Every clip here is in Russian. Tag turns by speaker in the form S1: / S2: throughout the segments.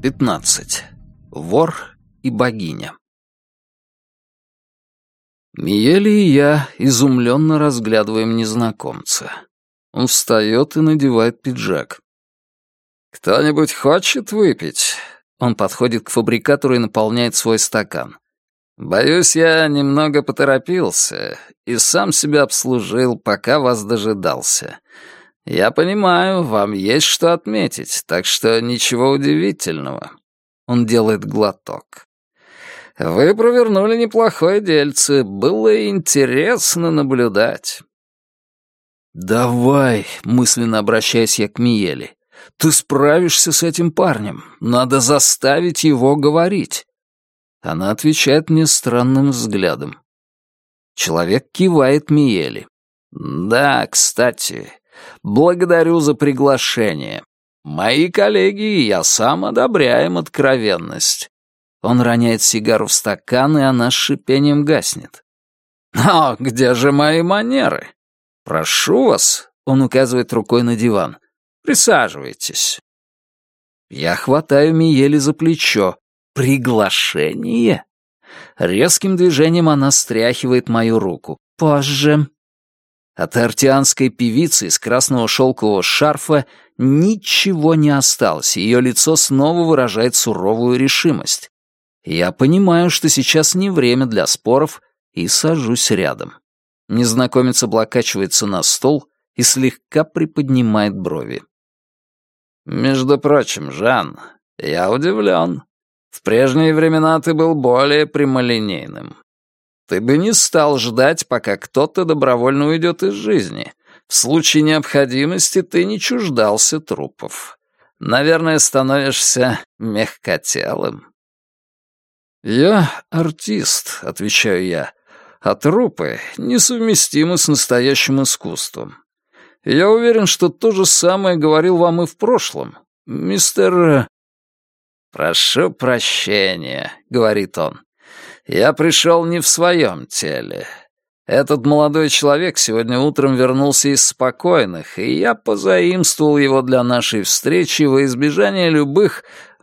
S1: 15. Вор и богиня. Миели и я изумленно разглядываем незнакомца. Он встает и надевает пиджак. «Кто-нибудь хочет выпить?» Он подходит к фабрикатору и наполняет свой стакан. «Боюсь, я немного поторопился и сам себя обслужил, пока вас дожидался. Я понимаю, вам есть что отметить, так что ничего удивительного». Он делает глоток. «Вы провернули неплохое дельце, было интересно наблюдать». «Давай», — мысленно обращаясь я к Миели, — «ты справишься с этим парнем, надо заставить его говорить». Она отвечает мне странным взглядом. Человек кивает Миели. «Да, кстати, благодарю за приглашение. Мои коллеги и я сам одобряем откровенность». Он роняет сигару в стакан, и она с шипением гаснет. «Но где же мои манеры? Прошу вас», — он указывает рукой на диван, — «присаживайтесь». Я хватаю Миели за плечо. «Приглашение?» Резким движением она стряхивает мою руку. «Позже». От артианской певицы из красного шелкового шарфа ничего не осталось, ее лицо снова выражает суровую решимость. Я понимаю, что сейчас не время для споров, и сажусь рядом. Незнакомец облокачивается на стол и слегка приподнимает брови. «Между прочим, Жан, я удивлен. В прежние времена ты был более прямолинейным. Ты бы не стал ждать, пока кто-то добровольно уйдет из жизни. В случае необходимости ты не чуждался трупов. Наверное, становишься мягкотелым». «Я артист», — отвечаю я, — «а трупы несовместимы с настоящим искусством. Я уверен, что то же самое говорил вам и в прошлом, мистер...» «Прошу прощения», — говорит он. «Я пришел не в своем теле. Этот молодой человек сегодня утром вернулся из спокойных, и я позаимствовал его для нашей встречи во избежание любых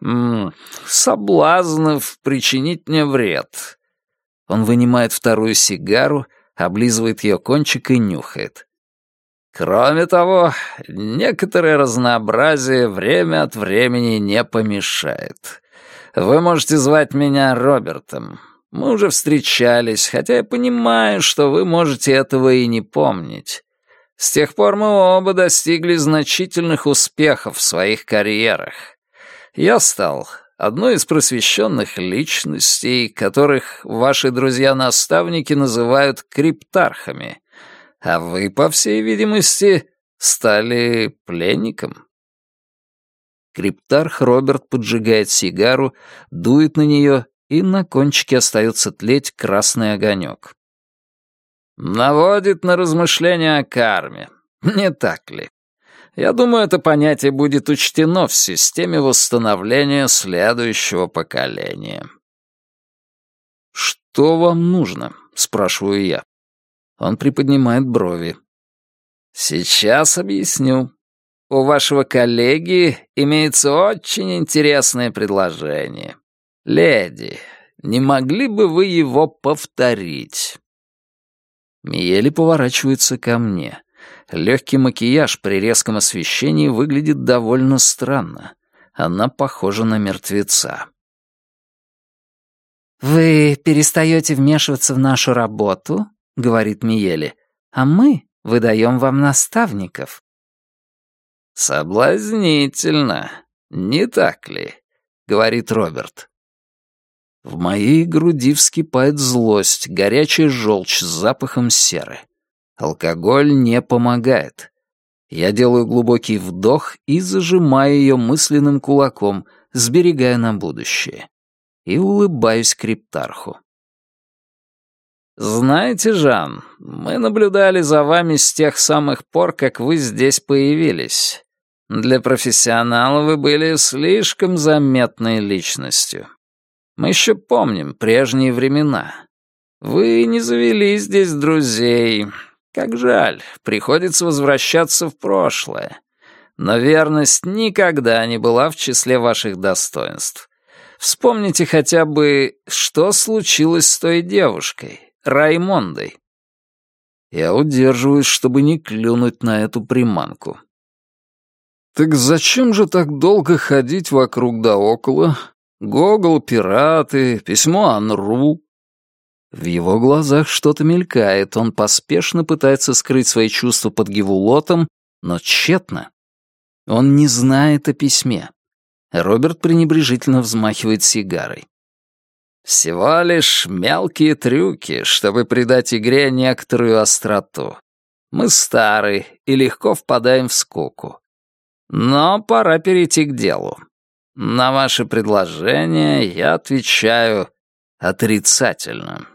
S1: соблазнов причинить мне вред». Он вынимает вторую сигару, облизывает ее кончик и нюхает. «Кроме того, некоторое разнообразие время от времени не помешает. Вы можете звать меня Робертом. Мы уже встречались, хотя я понимаю, что вы можете этого и не помнить. С тех пор мы оба достигли значительных успехов в своих карьерах. Я стал одной из просвещенных личностей, которых ваши друзья-наставники называют криптархами, а вы, по всей видимости, стали пленником». Криптарх Роберт поджигает сигару, дует на нее, и на кончике остается тлеть красный огонек. «Наводит на размышления о карме, не так ли? Я думаю, это понятие будет учтено в системе восстановления следующего поколения». «Что вам нужно?» — спрашиваю я. Он приподнимает брови. «Сейчас объясню. У вашего коллеги имеется очень интересное предложение. Леди, не могли бы вы его повторить?» Миели поворачивается ко мне. Легкий макияж при резком освещении выглядит довольно странно. Она похожа на мертвеца. «Вы перестаете вмешиваться в нашу работу?» — говорит Миели, — «а мы выдаем вам наставников». «Соблазнительно, не так ли?» — говорит Роберт. В моей груди вскипает злость, горячая желчь с запахом серы. Алкоголь не помогает. Я делаю глубокий вдох и зажимаю ее мысленным кулаком, сберегая на будущее. И улыбаюсь криптарху. «Знаете, Жан, мы наблюдали за вами с тех самых пор, как вы здесь появились. Для профессионала вы были слишком заметной личностью. Мы еще помним прежние времена. Вы не завели здесь друзей. Как жаль, приходится возвращаться в прошлое. Но верность никогда не была в числе ваших достоинств. Вспомните хотя бы, что случилось с той девушкой, Раймондой. Я удерживаюсь, чтобы не клюнуть на эту приманку. Так зачем же так долго ходить вокруг да около? Гогол, пираты, письмо Анру. В его глазах что-то мелькает, он поспешно пытается скрыть свои чувства под гевулотом, но тщетно. Он не знает о письме. Роберт пренебрежительно взмахивает сигарой. Всего лишь мелкие трюки, чтобы придать игре некоторую остроту. Мы стары и легко впадаем в скуку. Но пора перейти к делу. На ваше предложение я отвечаю отрицательно.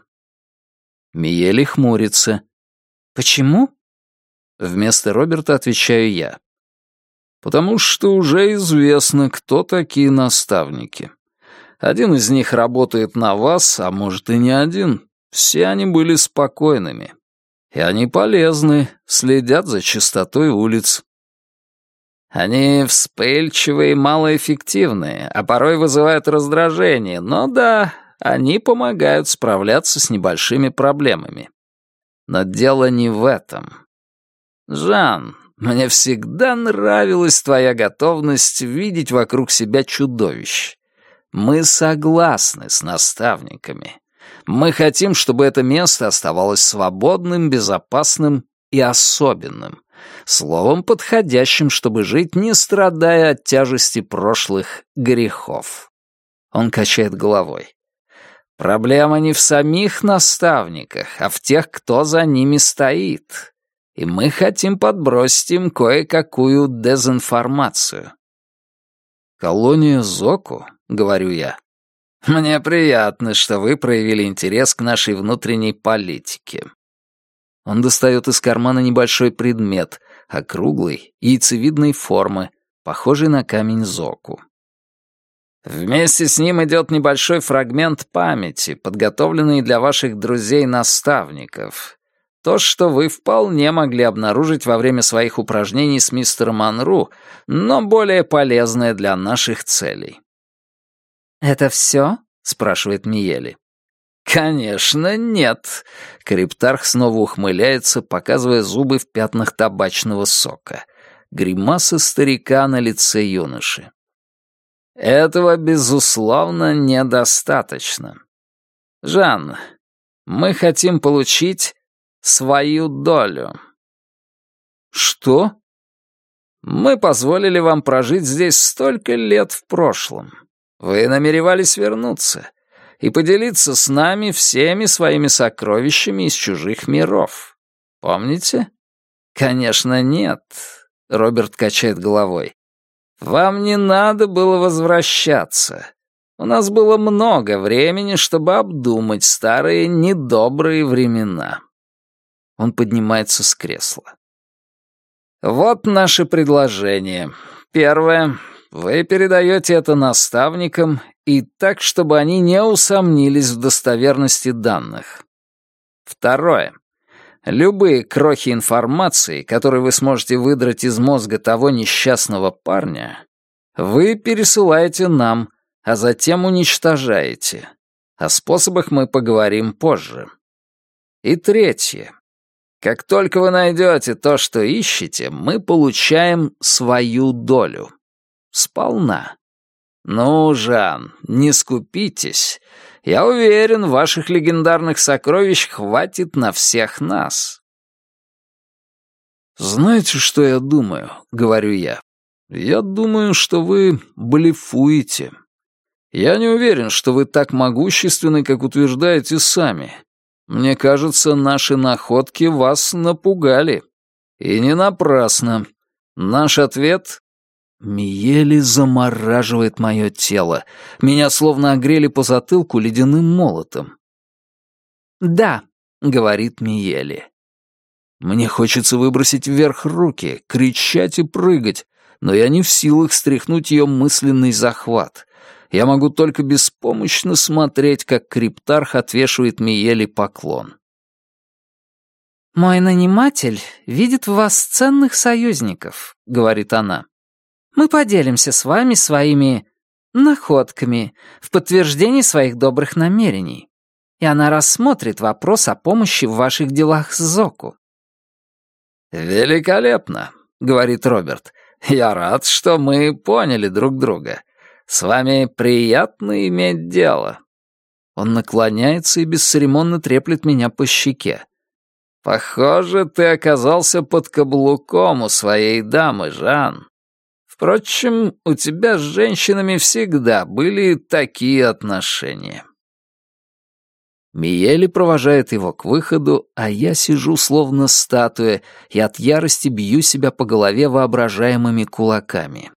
S1: Миели хмурится. «Почему?» Вместо Роберта отвечаю я. «Потому что уже известно, кто такие наставники. Один из них работает на вас, а может и не один. Все они были спокойными. И они полезны, следят за чистотой улиц». Они вспыльчивые и малоэффективные, а порой вызывают раздражение, но да, они помогают справляться с небольшими проблемами. Но дело не в этом. Жан, мне всегда нравилась твоя готовность видеть вокруг себя чудовищ. Мы согласны с наставниками. Мы хотим, чтобы это место оставалось свободным, безопасным и особенным. Словом, подходящим, чтобы жить, не страдая от тяжести прошлых грехов. Он качает головой. Проблема не в самих наставниках, а в тех, кто за ними стоит. И мы хотим подбросить им кое-какую дезинформацию. «Колония Зоку?» — говорю я. «Мне приятно, что вы проявили интерес к нашей внутренней политике». Он достает из кармана небольшой предмет, округлый, яйцевидной формы, похожий на камень Зоку. Вместе с ним идет небольшой фрагмент памяти, подготовленный для ваших друзей-наставников. То, что вы вполне могли обнаружить во время своих упражнений с мистером Анру, но более полезное для наших целей. «Это все?» — спрашивает Миели. «Конечно, нет!» Криптарх снова ухмыляется, показывая зубы в пятнах табачного сока. Гримаса старика на лице юноши. «Этого, безусловно, недостаточно. Жан, мы хотим получить свою долю». «Что?» «Мы позволили вам прожить здесь столько лет в прошлом. Вы намеревались вернуться и поделиться с нами всеми своими сокровищами из чужих миров. Помните? Конечно, нет. Роберт качает головой. Вам не надо было возвращаться. У нас было много времени, чтобы обдумать старые недобрые времена. Он поднимается с кресла. Вот наше предложение. Первое. Вы передаете это наставникам и так, чтобы они не усомнились в достоверности данных. Второе. Любые крохи информации, которые вы сможете выдрать из мозга того несчастного парня, вы пересылаете нам, а затем уничтожаете. О способах мы поговорим позже. И третье. Как только вы найдете то, что ищете, мы получаем свою долю. Сполна. Ну, Жан, не скупитесь. Я уверен, ваших легендарных сокровищ хватит на всех нас. «Знаете, что я думаю?» — говорю я. «Я думаю, что вы блефуете. Я не уверен, что вы так могущественны, как утверждаете сами. Мне кажется, наши находки вас напугали. И не напрасно. Наш ответ...» Миели замораживает мое тело. Меня словно огрели по затылку ледяным молотом. «Да», — говорит Миели. Мне хочется выбросить вверх руки, кричать и прыгать, но я не в силах стряхнуть ее мысленный захват. Я могу только беспомощно смотреть, как Криптарх отвешивает Миели поклон.
S2: «Мой наниматель видит в вас ценных союзников», — говорит она. Мы поделимся с вами своими находками в подтверждении своих добрых намерений, и она рассмотрит вопрос о помощи в ваших делах с Зоку».
S1: «Великолепно», — говорит Роберт. «Я рад, что мы поняли друг друга. С вами приятно иметь дело». Он наклоняется и бесцеремонно треплет меня по щеке. «Похоже, ты оказался под каблуком у своей дамы, Жан. Впрочем, у тебя с женщинами всегда были такие отношения». Миели провожает его к выходу, а я сижу словно статуя и от ярости бью себя по голове воображаемыми кулаками.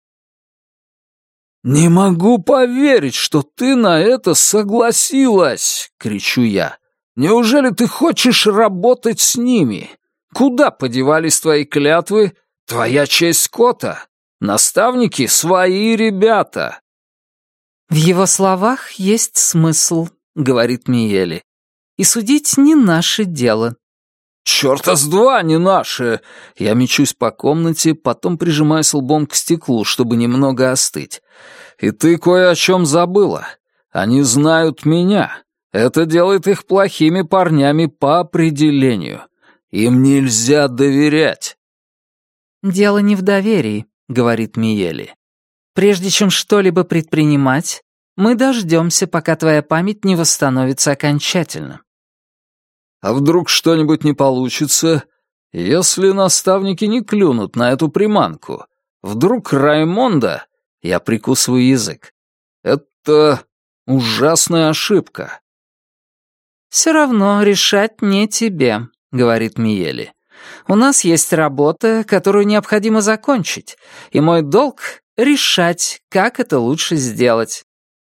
S1: «Не могу поверить, что ты на это согласилась!» — кричу я. «Неужели ты хочешь работать с ними? Куда подевались твои клятвы? Твоя честь скота? Наставники — свои ребята!»
S2: «В его словах есть смысл», — говорит Миели. «И судить не наше дело».
S1: «Чёрта с два не наше!» Я мечусь по комнате, потом прижимаюсь лбом к стеклу, чтобы немного остыть. «И ты кое о чем забыла. Они знают меня. Это делает их плохими парнями по определению. Им нельзя доверять».
S2: «Дело не в доверии», — говорит Миели. «Прежде чем что-либо предпринимать, мы дождемся, пока твоя память не восстановится окончательно».
S1: «А вдруг что-нибудь не получится? Если наставники не клюнут на эту приманку? Вдруг Раймонда...» Я прикусываю язык. «Это ужасная ошибка».
S2: «Все равно решать не тебе», — говорит Миели. «У нас есть работа, которую необходимо закончить, и мой долг — решать, как это лучше сделать».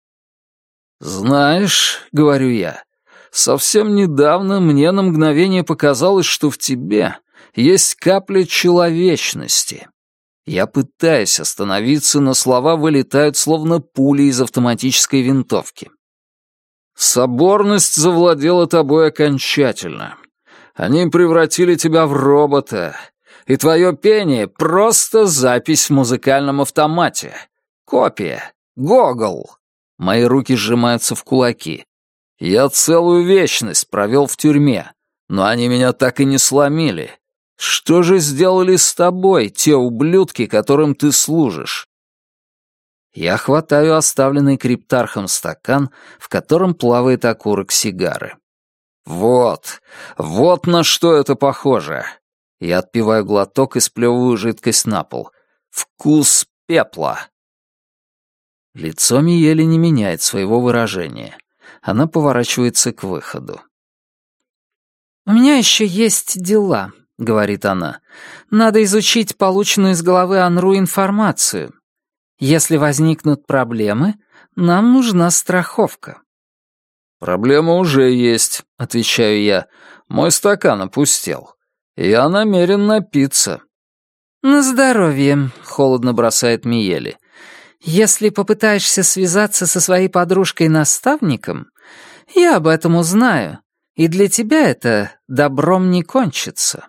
S1: «Знаешь, — говорю я, — совсем недавно мне на мгновение показалось, что в тебе есть капля человечности». Я пытаюсь остановиться, но слова вылетают, словно пули из автоматической винтовки. «Соборность завладела тобой окончательно. Они превратили тебя в робота, и твое пение — просто запись в музыкальном автомате. Копия. Гогол». Мои руки сжимаются в кулаки. «Я целую вечность провел в тюрьме, но они меня так и не сломили. Что же сделали с тобой те ублюдки, которым ты служишь?» Я хватаю оставленный криптархом стакан, в котором плавает окурок сигары. Вот на что это похоже. Я отпиваю глоток и сплевываю жидкость на пол. Вкус пепла. Лицо Миели не меняет своего выражения. Она поворачивается к выходу.
S2: «У меня еще есть дела», — говорит она. «Надо изучить полученную из головы Анру информацию. Если возникнут проблемы, нам нужна страховка».
S1: «Проблема уже есть», — отвечаю я. «Мой стакан опустел. Я намерен напиться».
S2: «На здоровье», — холодно бросает Миели. «Если попытаешься связаться со своей подружкой-наставником, я об этом узнаю, и для тебя это добром не кончится».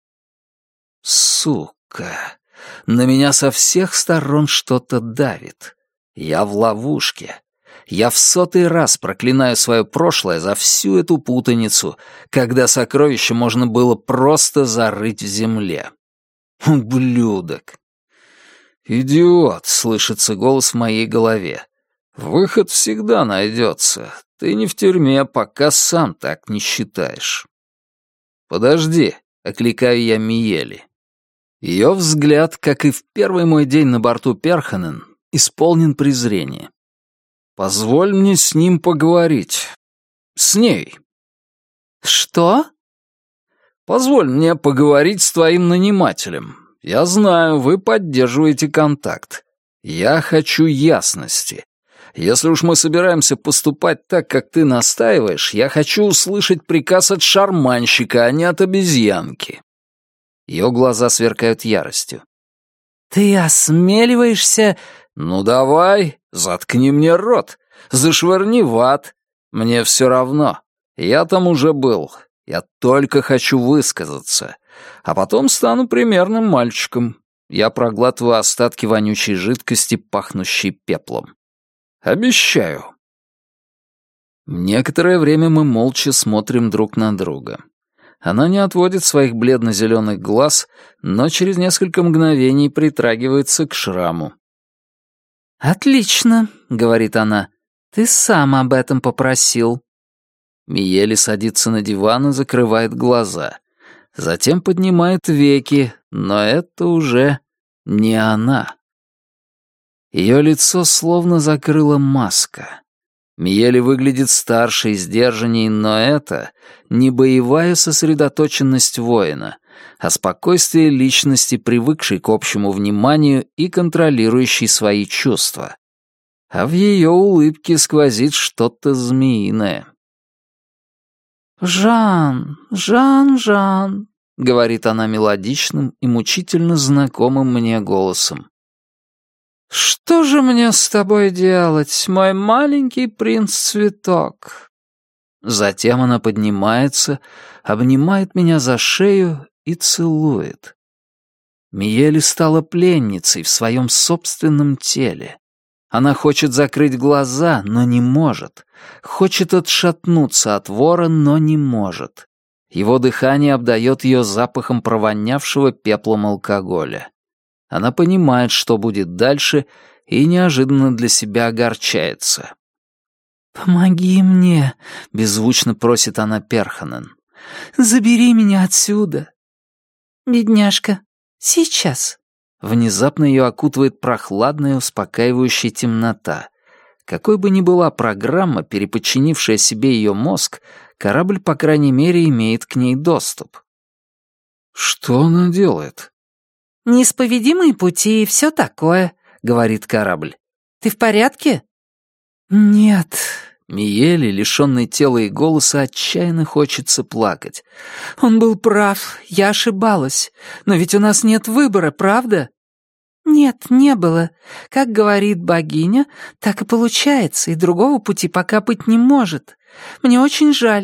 S1: Сука, на меня со всех сторон что-то давит. Я в ловушке. Я в 100-й раз проклинаю свое прошлое за всю эту путаницу, когда сокровище можно было просто зарыть в земле. Ублюдок. «Идиот», — слышится голос в моей голове. «Выход всегда найдется. Ты не в тюрьме, пока сам так не считаешь». «Подожди», — окликаю я Миели. Ее взгляд, как и в первый мой день на борту Перханен, исполнен презрения. «Позволь мне с ним поговорить. С ней».
S2: «Что?»
S1: «Позволь мне поговорить с твоим нанимателем. Я знаю, вы поддерживаете контакт. Я хочу ясности. Если уж мы собираемся поступать так, как ты настаиваешь, я хочу услышать приказ от шарманщика, а не от обезьянки». Ее глаза сверкают яростью.
S2: «Ты осмеливаешься...»
S1: «Ну давай, заткни мне рот, зашвырни в ад. Мне все равно. Я там уже был. Я только хочу высказаться. А потом стану примерным мальчиком. Я проглатываю остатки вонючей жидкости, пахнущей пеплом. Обещаю. Некоторое время мы молча смотрим друг на друга. Она не отводит своих бледно-зеленых глаз, но через несколько мгновений притрагивается к шраму.
S2: «Отлично», — говорит она, — «ты сам об этом попросил».
S1: Миели садится на диван и закрывает глаза. Затем поднимает веки, но это уже не она. Ее лицо словно закрыла маска. Миели выглядит старше и сдержанней, но это не боевая сосредоточенность воина, а спокойствие личности, привыкшей к общему вниманию и контролирующей свои чувства. А в ее улыбке сквозит что-то змеиное.
S2: «Жан, Жан, Жан»,
S1: — говорит она мелодичным и мучительно знакомым мне голосом.
S2: «Что же мне с тобой делать, мой маленький принц-цветок?»
S1: Затем она поднимается, обнимает меня за шею и целует. Миели стала пленницей в своем собственном теле. Она хочет закрыть глаза, но не может. Хочет отшатнуться от вора, но не может. Его дыхание обдает ее запахом провонявшего пеплом алкоголя. Она понимает, что будет дальше, и неожиданно для себя огорчается.
S2: «Помоги мне»,
S1: — беззвучно просит она Перханен.
S2: «Забери меня отсюда». «Бедняжка, сейчас».
S1: Внезапно ее окутывает прохладная, успокаивающая темнота. Какой бы ни была программа, переподчинившая себе ее мозг, корабль, по крайней мере, имеет к ней доступ. Что она делает?
S2: «Неисповедимые пути и все такое», — говорит корабль. «Ты в порядке?»
S1: «Нет». Миели, лишённой тела и голоса, отчаянно хочется плакать.
S2: «Он был прав, я ошибалась. Но ведь у нас нет выбора, правда?» «Нет, не было. Как говорит богиня, так и получается, и другого пути пока быть не может. Мне очень жаль».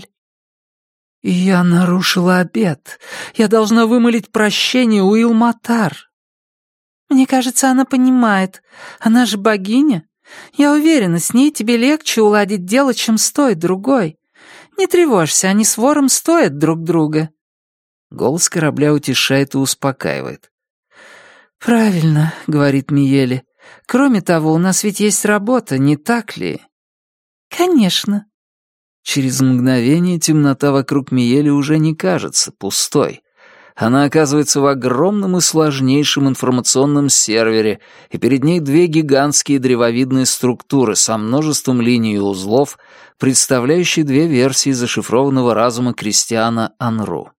S2: «Я нарушила обет. Я должна вымолить прощение у Илматар». «Мне кажется, она понимает. Она же богиня. Я уверена, с ней тебе легче уладить дело, чем с той другой. Не тревожься, они с вором стоят друг друга».
S1: Голос корабля утешает и успокаивает.
S2: «Правильно», — говорит Миели. «Кроме того, у нас ведь есть работа, не так ли?» «Конечно».
S1: Через мгновение темнота вокруг Миели уже не кажется пустой. Она оказывается в огромном и сложнейшем информационном сервере, и перед ней две гигантские древовидные структуры со множеством линий и узлов, представляющие две версии зашифрованного разума Кристиана Анру.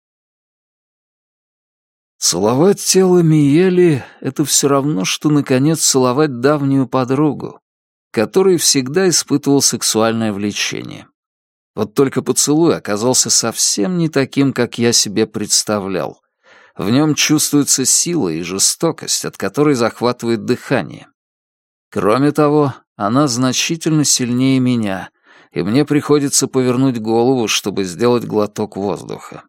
S1: Целовать тело Миели — это все равно, что, наконец, целовать давнюю подругу, которой всегда испытывал сексуальное влечение. Вот только поцелуй оказался совсем не таким, как я себе представлял. В нем чувствуется сила и жестокость, от которой захватывает дыхание. Кроме того, она значительно сильнее меня, и мне приходится повернуть голову, чтобы сделать глоток воздуха.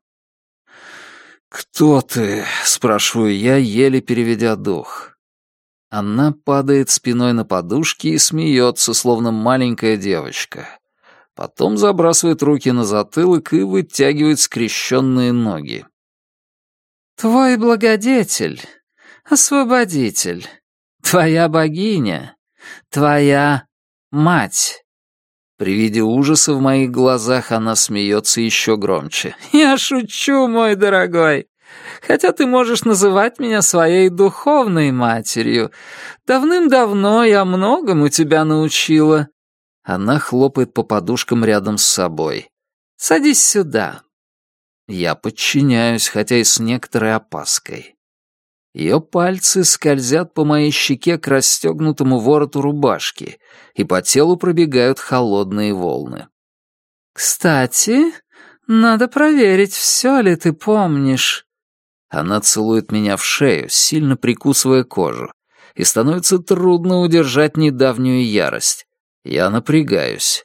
S1: «Кто ты?» — спрашиваю я, еле переведя дух. Она падает спиной на подушки и смеется, словно маленькая девочка. Потом забрасывает руки на затылок и вытягивает скрещенные ноги.
S2: «Твой благодетель, освободитель, твоя богиня, твоя мать».
S1: При виде ужаса в моих глазах она смеется еще громче.
S2: «Я шучу, мой дорогой. Хотя ты можешь называть меня своей духовной матерью. Давным-давно я многому тебя научила».
S1: Она хлопает по подушкам рядом с собой.
S2: «Садись сюда».
S1: Я подчиняюсь, хотя и с некоторой опаской. Ее пальцы скользят по моей щеке к расстегнутому вороту рубашки, и по телу пробегают холодные волны.
S2: «Кстати, надо проверить, все ли ты помнишь».
S1: Она целует меня в шею, сильно прикусывая кожу, и становится трудно удержать недавнюю ярость. Я напрягаюсь.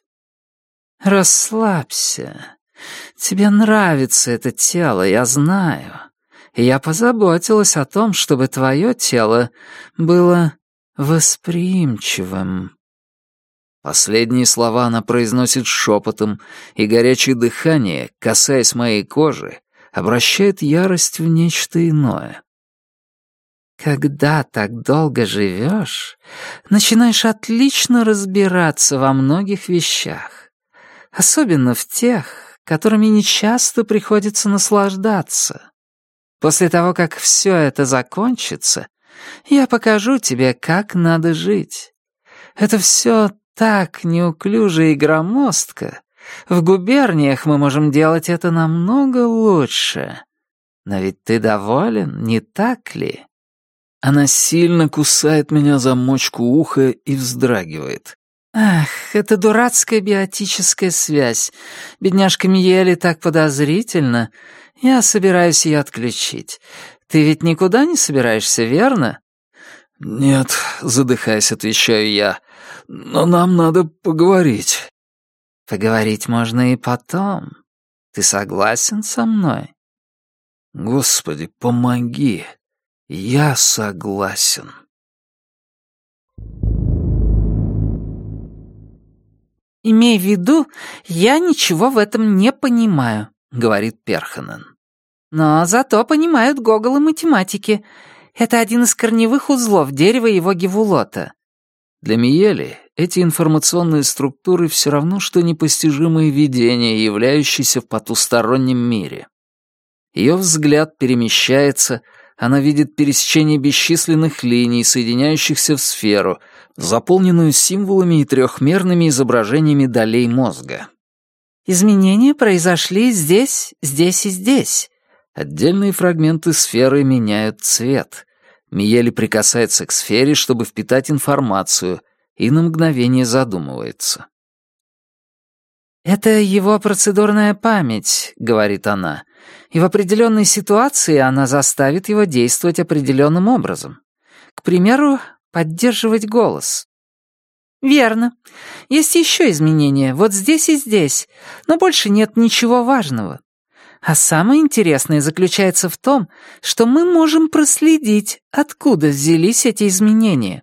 S2: «Расслабься. Тебе нравится это тело, я знаю. и я позаботилась о том, чтобы твое тело было восприимчивым».
S1: Последние слова она произносит шепотом, и горячее дыхание, касаясь моей кожи, обращает ярость в нечто иное.
S2: «Когда так долго живешь, начинаешь отлично разбираться во многих вещах, особенно в тех, которыми нечасто приходится наслаждаться. После того, как все это закончится, я покажу тебе, как надо жить. Это все так неуклюже и громоздко. В губерниях мы можем делать это намного лучше. Но ведь ты доволен, не так ли?»
S1: Она сильно кусает меня за мочку уха и вздрагивает.
S2: «Ах, это дурацкая биотическая связь. Бедняжка Миели так подозрительно. Я собираюсь ее отключить. Ты ведь никуда не собираешься, верно?»
S1: «Нет», — задыхаясь, отвечаю я, — «но нам надо поговорить».
S2: «Поговорить можно и потом. Ты согласен со мной?»
S1: «Господи, помоги. Я согласен».
S2: «Имей в виду, я ничего в этом не понимаю», — говорит Перханен. «Но зато понимают Гогол и математики. Это один из корневых узлов дерева его гевулота».
S1: Для Миели эти информационные структуры все равно, что непостижимые видения, являющиеся в потустороннем мире. Ее взгляд перемещается, она видит пересечение бесчисленных линий, соединяющихся в сферу, заполненную символами и трехмерными изображениями долей мозга.
S2: «Изменения произошли здесь, здесь и здесь».
S1: Отдельные фрагменты сферы меняют цвет. Миели прикасается к сфере, чтобы впитать информацию, и на мгновение задумывается.
S2: «Это его процедурная память», — говорит она, «и в определенной ситуации она заставит его действовать определенным образом. К примеру, поддерживать голос». «Верно. Есть еще изменения, вот здесь и здесь, но больше нет ничего важного. А самое интересное заключается в том, что мы можем проследить, откуда взялись эти изменения».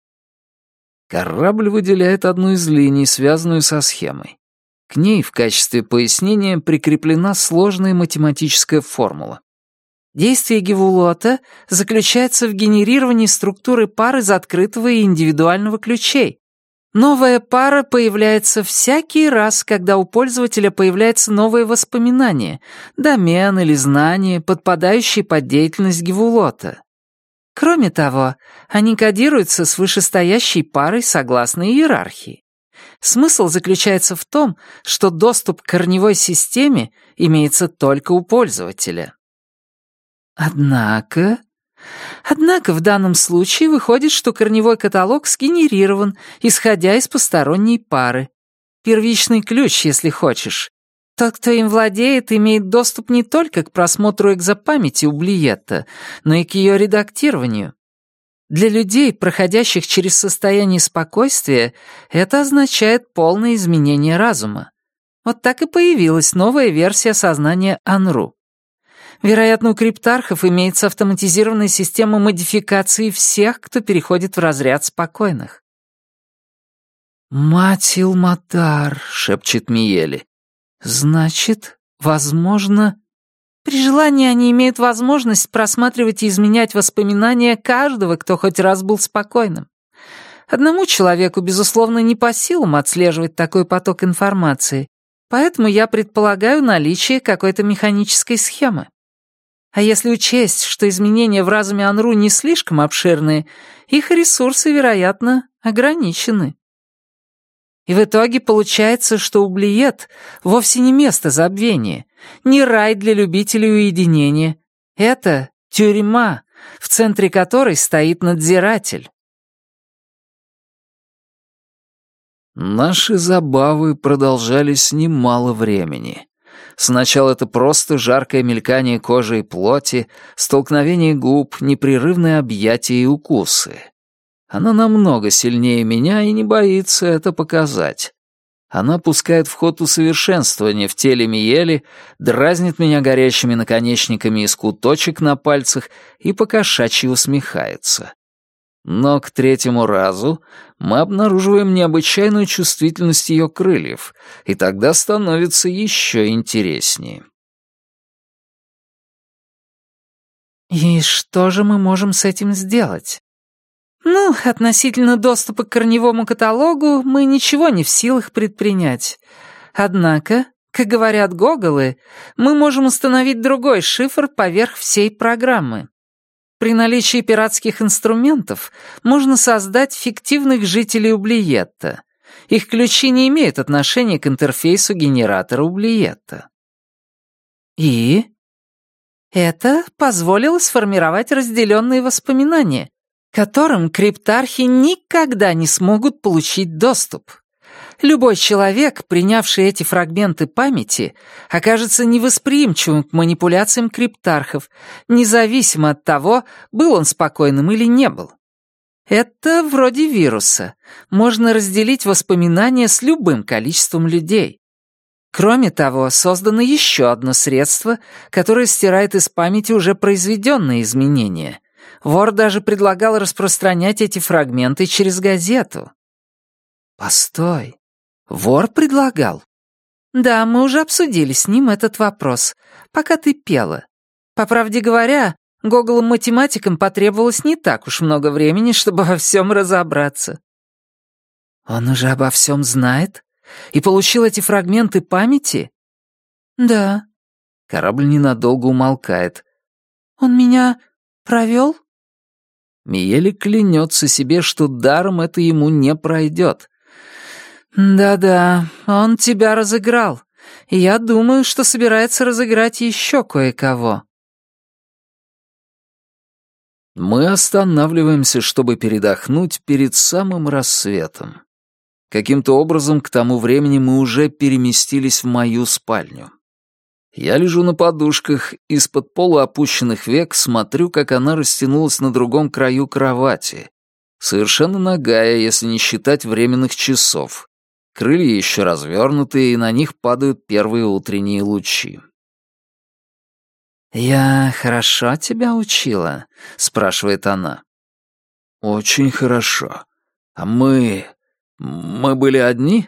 S1: Корабль выделяет одну из линий, связанную со схемой. К ней в качестве пояснения прикреплена сложная математическая формула.
S2: Действие гевулота заключается в генерировании структуры пар из открытого и индивидуального ключей. Новая пара появляется всякий раз, когда у пользователя появляется новое воспоминание, домен или знание, подпадающие под деятельность гевулота. Кроме того, они кодируются с вышестоящей парой согласно иерархии. Смысл заключается в том, что доступ к корневой системе имеется только у пользователя. Однако в данном случае выходит, что корневой каталог сгенерирован, исходя из посторонней пары. Первичный ключ, если хочешь. Тот, кто им владеет, имеет доступ не только к просмотру экзопамяти у Блиетта, но и к ее редактированию. Для людей, проходящих через состояние спокойствия, это означает полное изменение разума. Вот так и появилась новая версия сознания Анру. Вероятно, у криптархов имеется автоматизированная система модификации всех, кто переходит в разряд спокойных.
S1: «Мать Илматар», — шепчет Миели.
S2: «Значит, возможно...» При желании они имеют возможность просматривать и изменять воспоминания каждого, кто хоть раз был спокойным. Одному человеку, безусловно, не по силам отслеживать такой поток информации, поэтому я предполагаю наличие какой-то механической схемы. А если учесть, что изменения в разуме Анру не слишком обширные, их ресурсы, вероятно, ограничены. И в итоге получается, что Ублиет вовсе не место забвения, не рай для любителей уединения. Это тюрьма, в центре которой стоит надзиратель.
S1: Наши забавы продолжались немало времени. Сначала это просто жаркое мелькание кожи и плоти, столкновение губ, непрерывные объятия и укусы. Она намного сильнее меня и не боится это показать. Она пускает в ход усовершенствование в теле Миели, дразнит меня горящими наконечниками из куточек на пальцах и покошачьи усмехается. Но к третьему разу мы обнаруживаем необычайную чувствительность ее крыльев, и тогда становится еще интереснее.
S2: «И что же мы можем с этим сделать?» «Ну, относительно доступа к корневому каталогу мы ничего не в силах предпринять. Однако, как говорят гоголы, мы можем установить другой шифр поверх всей программы. При наличии пиратских инструментов можно создать фиктивных жителей Ублиетта. Их ключи не имеют отношения к интерфейсу генератора Ублиетта». «И?» «Это позволило сформировать разделенные воспоминания, к которым криптархи никогда не смогут получить доступ. Любой человек, принявший эти фрагменты памяти, окажется невосприимчивым к манипуляциям криптархов, независимо от того, был он спокойным или не был. Это вроде вируса. Можно разделить воспоминания с любым количеством людей. Кроме того, создано еще одно средство, которое стирает из памяти уже произведенные изменения. Вор даже предлагал распространять эти фрагменты через газету». «Постой, вор предлагал?» «Да, мы уже обсудили с ним этот вопрос, пока ты пела. По правде говоря, гоголам-математикам потребовалось не так уж много времени, чтобы во всем разобраться». «Он уже обо всем знает? И получил эти фрагменты памяти?» «Да». Корабль ненадолго умолкает. «Он меня провел?» Миели клянется себе, что даром это ему не пройдет. «Да-да, он тебя разыграл, и я думаю, что собирается разыграть еще кое-кого».
S1: Мы останавливаемся, чтобы передохнуть перед самым рассветом. Каким-то образом к тому времени мы уже переместились в мою спальню. Я лежу на подушках, из-под полуопущенных век смотрю, как она растянулась на другом краю кровати. Совершенно нагая, если не считать временных часов. Крылья еще развернутые, и на них падают первые утренние лучи.
S2: «Я хорошо тебя учила?» — спрашивает она.
S1: «Очень хорошо. А мы были одни?»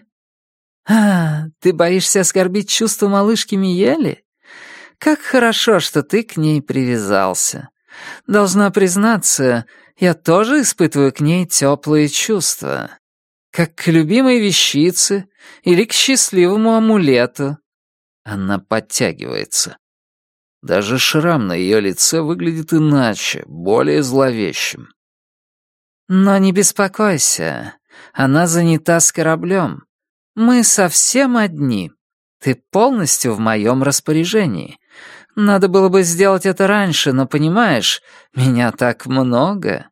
S2: Ты боишься оскорбить чувства малышки Миели? Как хорошо, что ты к ней привязался. Должна признаться, я тоже испытываю к ней теплые чувства. Как к любимой вещице или к счастливому амулету».
S1: Она подтягивается. Даже шрам на ее лице выглядит иначе, более зловещим.
S2: «Но не беспокойся, она занята с кораблем. Мы совсем одни. Ты полностью в моем распоряжении. Надо было бы сделать это раньше, но, понимаешь, меня так много».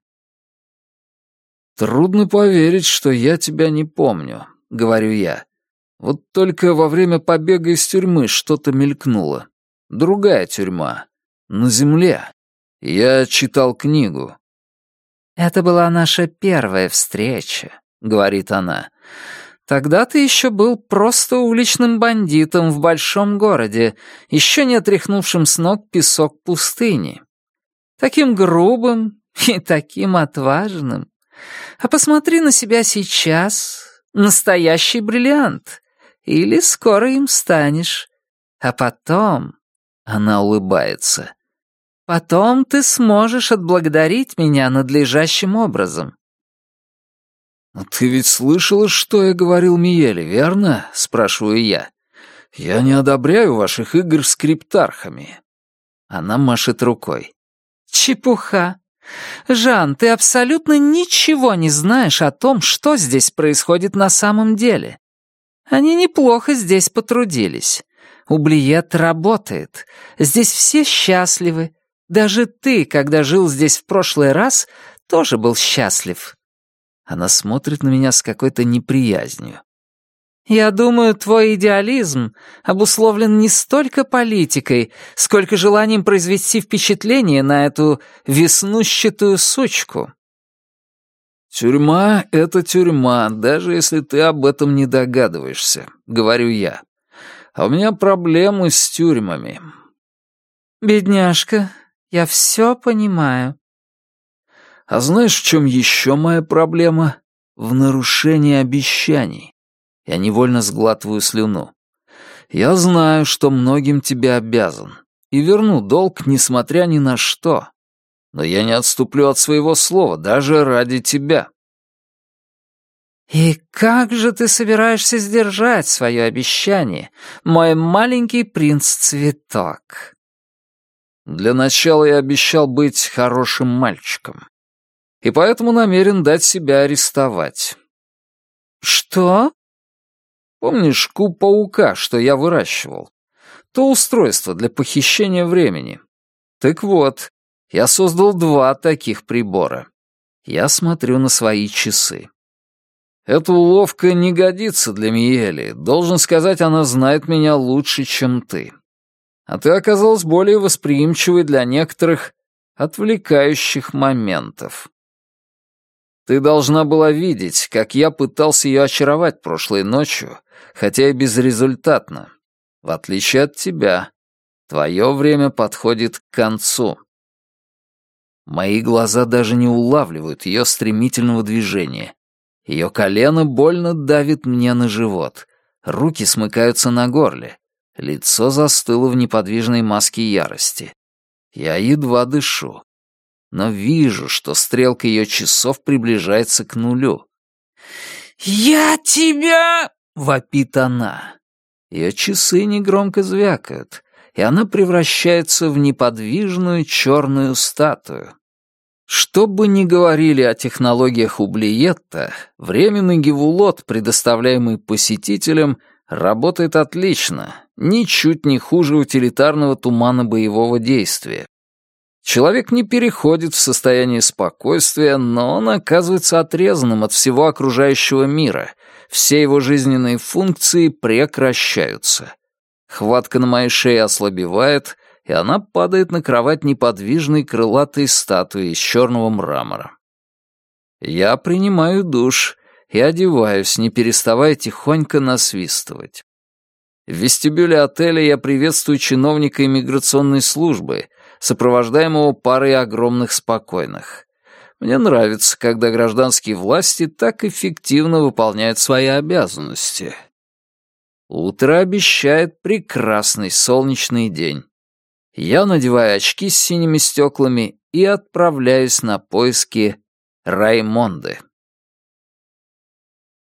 S1: «Трудно поверить, что я тебя не помню», — говорю я. «Вот только во время побега из тюрьмы что-то мелькнуло. Другая тюрьма. На земле. Я читал книгу».
S2: «Это была наша первая встреча», — говорит она. «Тогда ты еще был просто уличным бандитом в большом городе, еще не отряхнувшим с ног песок пустыни. Таким грубым и таким отважным. А посмотри на себя сейчас. Настоящий бриллиант. Или скоро им станешь. А потом...» Она улыбается. «Потом ты сможешь отблагодарить меня надлежащим образом».
S1: «Ты ведь слышала, что я говорил Миеле, верно?» — спрашиваю я. «Я не одобряю ваших игр с криптархами». Она машет рукой.
S2: «Чепуха. Жан, ты абсолютно ничего не знаешь о том, что здесь происходит на самом деле. Они неплохо здесь потрудились. Ублиет работает. Здесь все счастливы. Даже ты, когда жил здесь в прошлый раз, тоже был счастлив».
S1: Она смотрит на меня с какой-то неприязнью.
S2: «Я думаю, твой идеализм обусловлен не столько политикой, сколько желанием произвести впечатление на эту веснущатую сучку».
S1: «Тюрьма — это тюрьма, даже если ты об этом не догадываешься», — говорю я. «А у меня проблемы с тюрьмами».
S2: «Бедняжка, я все понимаю».
S1: «А знаешь, в чем еще моя проблема? В нарушении обещаний». Я невольно сглатываю слюну. «Я знаю, что многим тебе обязан, и верну долг, несмотря ни на что. Но я не отступлю от своего слова, даже ради тебя».
S2: «И как же ты собираешься сдержать свое обещание, мой маленький принц-цветок?»
S1: Для начала я обещал быть хорошим мальчиком. И поэтому намерен дать себя арестовать.
S2: «Что?»
S1: Помнишь куб паука, что я выращивал? То устройство для похищения времени. Так вот, я создал 2 таких прибора. Я смотрю на свои часы. Эта уловка не годится для Миели. Должен сказать, она знает меня лучше, чем ты. А ты оказалась более восприимчивой для некоторых отвлекающих моментов. Ты должна была видеть, как я пытался ее очаровать прошлой ночью, хотя и безрезультатно. В отличие от тебя, твое время подходит к концу. Мои глаза даже не улавливают ее стремительного движения. Ее колено больно давит мне на живот. Руки смыкаются на горле. Лицо застыло в неподвижной маске ярости. Я едва дышу. Но вижу, что стрелка ее часов приближается к 0. «Я тебя!» — вопит она. Ее часы негромко звякают, и она превращается в неподвижную черную статую. Что бы ни говорили о технологиях Ублиетта, временный гевулот, предоставляемый посетителям, работает отлично, ничуть не хуже утилитарного тумана боевого действия. Человек не переходит в состояние спокойствия, но он оказывается отрезанным от всего окружающего мира. Все его жизненные функции прекращаются. Хватка на моей шее ослабевает, и она падает на кровать неподвижной крылатой статуи из черного мрамора. Я принимаю душ и одеваюсь, не переставая тихонько насвистывать. В вестибюле отеля я приветствую чиновника иммиграционной службы, сопровождаемого парой огромных спокойных. Мне нравится, когда гражданские власти так эффективно выполняют свои обязанности. Утро обещает прекрасный солнечный день. Я надеваю очки с синими стеклами и отправляюсь на поиски Раймонды.